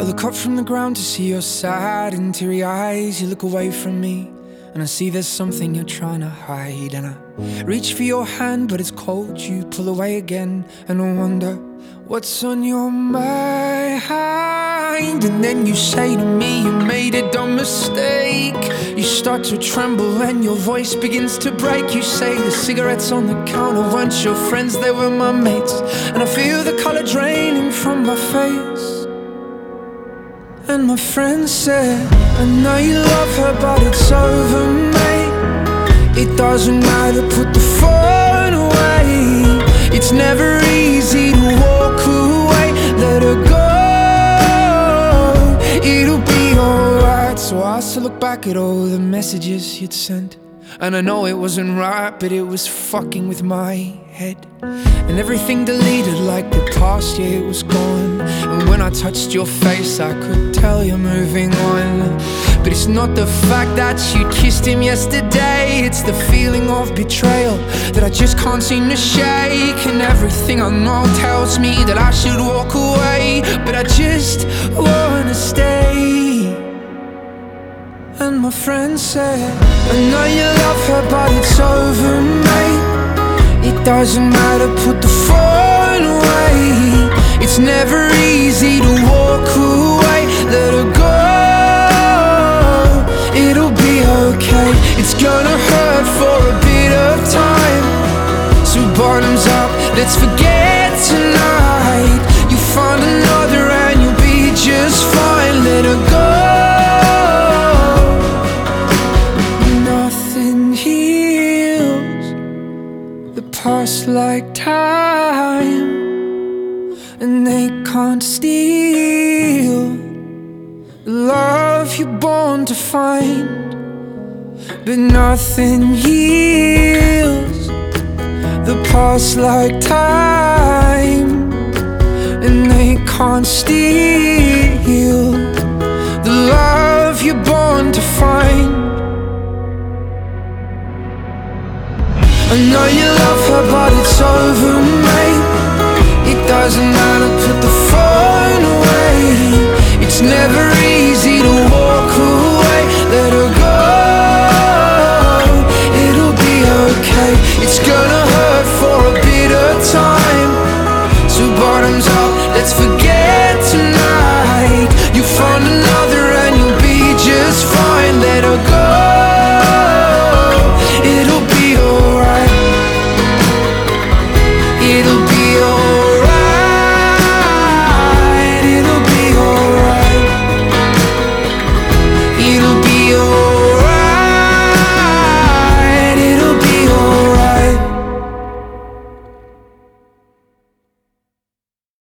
look up from the ground to see your sad and teary eyes. You look away from me and I see there's something you're trying to hide. And I reach for your hand but it's cold. You pull away again and I wonder what's on your mind. And then you say to me you made a dumb mistake. You start to tremble and your voice begins to break. You say the cigarettes on the counter weren't your friends, they were my mates. And I feel the color draining from my face. And my friend said, I know you love her but it's over, mate. It doesn't matter, put the phone away. It's never easy to walk away. Let her go, it'll be alright. So I still look back at all the messages you'd sent, and I know it wasn't right, but it was fucking with my head. And everything deleted like the past year was gone. And when I touched your face I could tell you're moving on. But it's not the fact that you kissed him yesterday, it's the feeling of betrayal that I just can't seem to shake. And everything I know tells me that I should walk away, but I just wanna stay. And my friend said, I know you love her but it's over, mate. It doesn't matter, put the phone away. It's never easy to walk away. Let her go, it'll be okay. It's gonna hurt for a bit of time. So bottoms up, let's forget tonight. You find another and you'll be just fine. Let her go. Past like time, and they can't steal the love you're born to find. But nothing heals the past like time, and they can't steal the love you're born to find. I know you love her but it's over, mate. It doesn't matter, put the phone away. It's never easy to walk away. Let her go, it'll be okay. It's gonna hurt for a bit of time. So bottoms up, let's forget